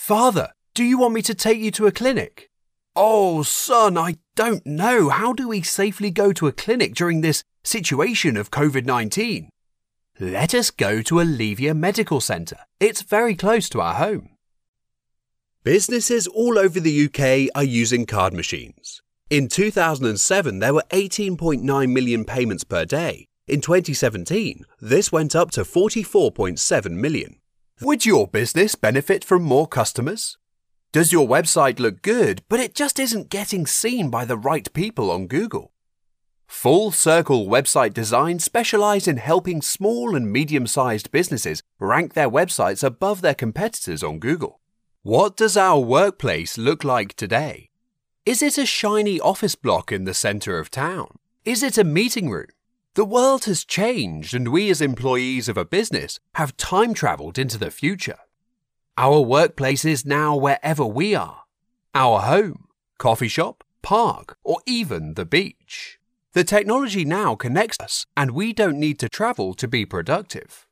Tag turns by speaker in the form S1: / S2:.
S1: Father, do you want me to take you to a clinic? Oh, son, I don't know. How do we safely go to a clinic during this situation of COVID-19? Let us go to Allevia Medical Centre. It's very close to our home. Businesses all over the UK are using card machines. In 2007, there were 18.9 million payments per day. In 2017, this went up to 44.7 million. Would your business benefit from more customers? Does your website look good, but it just isn't getting seen by the right people on Google? Full Circle Website Design specialise in helping small and medium-sized businesses rank their websites above their competitors on Google. What does our workplace look like today? Is it a shiny office block in the centre of town? Is it a meeting room? The world has changed and we as employees of a business have time-travelled into the future. Our workplace is now wherever we are. Our home, coffee shop, park, or even the beach. The technology now connects us and we don't need to travel to be productive.